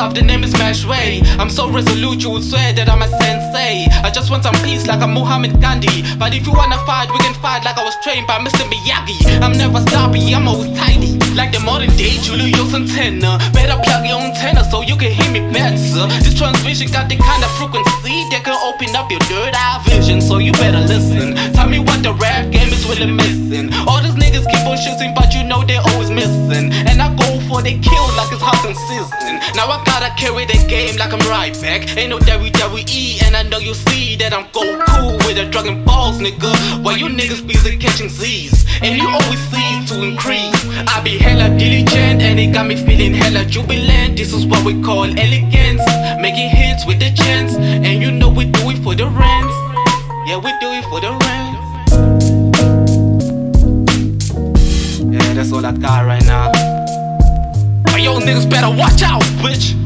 above, the name is Mashway. I'm so resolute, you would swear that I'm a sensei. I just want some peace like I'm Muhammad Gandhi. But if you wanna fight, we can fight like I was trained by Mr. Miyagi. I'm never sloppy, I'm always tidy, like the modern day Julius antenna. Better plug your antenna so you can hear me better. This transmission got the kind of frequency that can open up your third eye vision, so you better listen. Tell me what the rap game is really missing. All these niggas keep on shooting, but you know they're always missing. And I go for the kill like it's hot and season. Now I gotta carry the game like I'm right back. Ain't no WWE, and I know you see that I'm cool with the Dragon Balls, nigga. While you niggas busy catching Z's, and you always seem to increase. I be hella diligent, and it got me feeling hella jubilant. This is what we call elegance, making hits with the chance. And you know we do it for the rent. Yeah, we do it for the rent. Yeah, that's all I got right now. But yo, niggas better watch out, bitch.